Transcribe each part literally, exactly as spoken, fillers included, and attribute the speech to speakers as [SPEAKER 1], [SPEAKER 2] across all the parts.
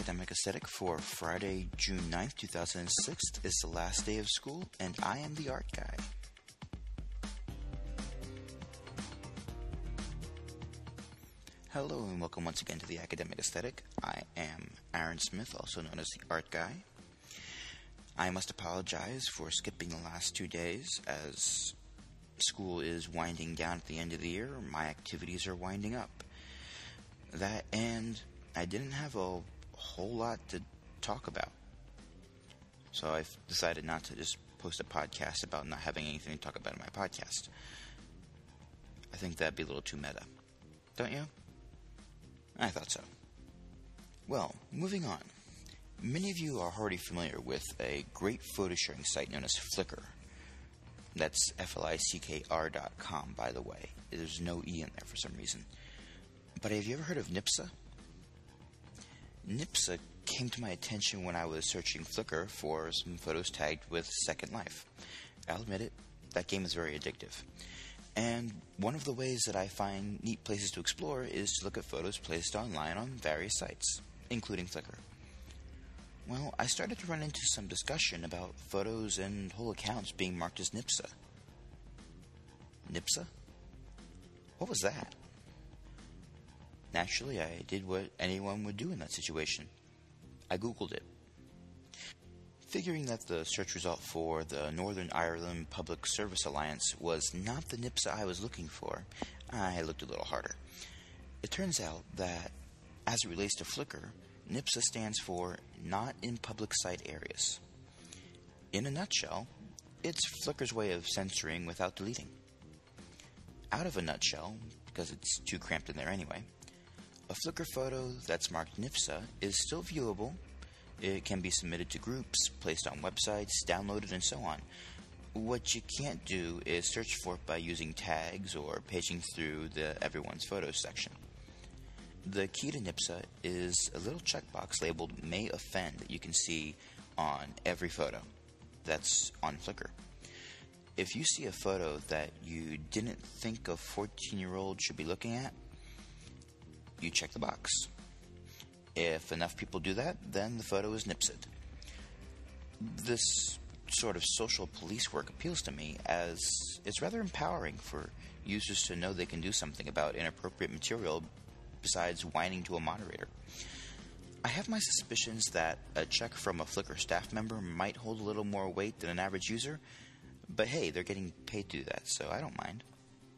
[SPEAKER 1] Academic Aesthetic for Friday, June ninth, two thousand six. It's the last day of school, and I am the art guy. Hello, and welcome once again to the Academic Aesthetic. I am Aaron Smith, also known as the art guy. I must apologize for skipping the last two days, as school is winding down at the end of the year. My activities are winding up. That, and I didn't have a whole lot to talk about. So I've decided not to just post a podcast about not having anything to talk about in my podcast. I think that'd be a little too meta. Don't you? I thought so. Well, moving on. Many of you are already familiar with a great photo sharing site known as Flickr. That's F L I C K R dot com, by the way. There's no E in there for some reason. But have you ever heard of Nipsa? Nipsa came to my attention when I was searching Flickr for some photos tagged with Second Life. I'll admit it, that game is very addictive. And one of the ways that I find neat places to explore is to look at photos placed online on various sites, including Flickr. Well, I started to run into some discussion about photos and whole accounts being marked as Nipsa. Nipsa? What was that? Naturally, I did what anyone would do in that situation. I Googled it. Figuring that the search result for the Northern Ireland Public Service Alliance was not the Nipsa I was looking for, I looked a little harder. It turns out that, as it relates to Flickr, Nipsa stands for Not in Public Site Areas. In a nutshell, it's Flickr's way of censoring without deleting. Out of a nutshell, because it's too cramped in there anyway, a Flickr photo that's marked Nipsa is still viewable. It can be submitted to groups, placed on websites, downloaded, and so on. What you can't do is search for it by using tags or paging through the Everyone's Photos section. The key to Nipsa is a little checkbox labeled May Offend that you can see on every photo that's on Flickr. If you see a photo that you didn't think a fourteen-year-old should be looking at, you check the box. If enough people do that, then the photo is nipsed. This sort of social police work appeals to me, as it's rather empowering for users to know they can do something about inappropriate material besides whining to a moderator. I have my suspicions that a check from a Flickr staff member might hold a little more weight than an average user, but hey, they're getting paid to do that, so I don't mind.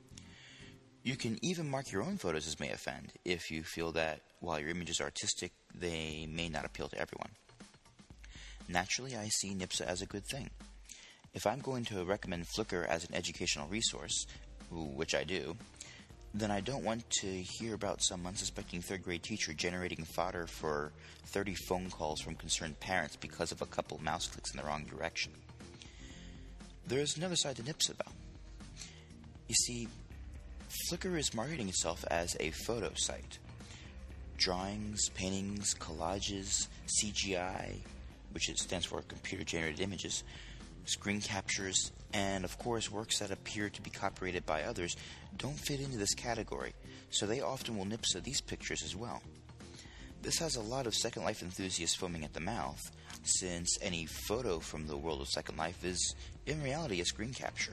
[SPEAKER 1] You can even mark your own photos as may offend if you feel that while your image is artistic, they may not appeal to everyone. Naturally, I see Nipsa as a good thing. If I'm going to recommend Flickr as an educational resource, which I do, then I don't want to hear about some unsuspecting third grade teacher generating fodder for thirty phone calls from concerned parents because of a couple mouse clicks in the wrong direction. There's another side to Nipsa, though. You see, Flickr is marketing itself as a photo site. Drawings, paintings, collages, C G I, which it stands for computer-generated images, screen captures, and of course works that appear to be copyrighted by others don't fit into this category, so they often will Nipsa these pictures as well. This has a lot of Second Life enthusiasts foaming at the mouth, since any photo from the world of Second Life is in reality a screen capture.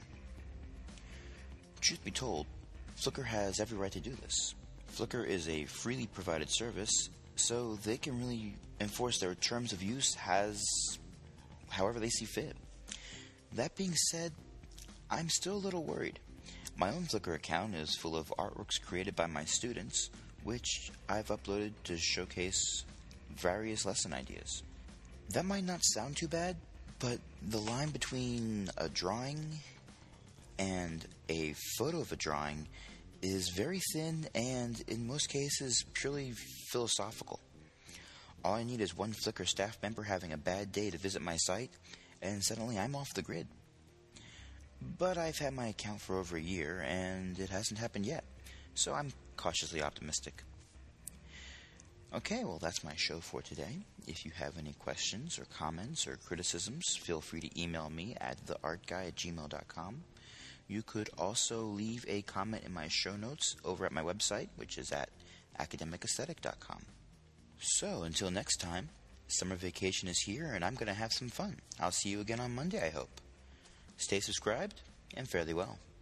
[SPEAKER 1] Truth be told, Flickr has every right to do this. Flickr is a freely provided service, so they can really enforce their terms of use as however they see fit. That being said, I'm still a little worried. My own Flickr account is full of artworks created by my students, which I've uploaded to showcase various lesson ideas. That might not sound too bad, but the line between a drawing and a photo of a drawing is very thin and, in most cases, purely philosophical. All I need is one Flickr staff member having a bad day to visit my site, and suddenly I'm off the grid. But I've had my account for over a year, and it hasn't happened yet, so I'm cautiously optimistic. Okay, well, that's my show for today. If you have any questions or comments or criticisms, feel free to email me at the art guy at gmail dot com. You could also leave a comment in my show notes over at my website, which is at academic aesthetic dot com. So, until next time, summer vacation is here and I'm going to have some fun. I'll see you again on Monday, I hope. Stay subscribed and fare thee well.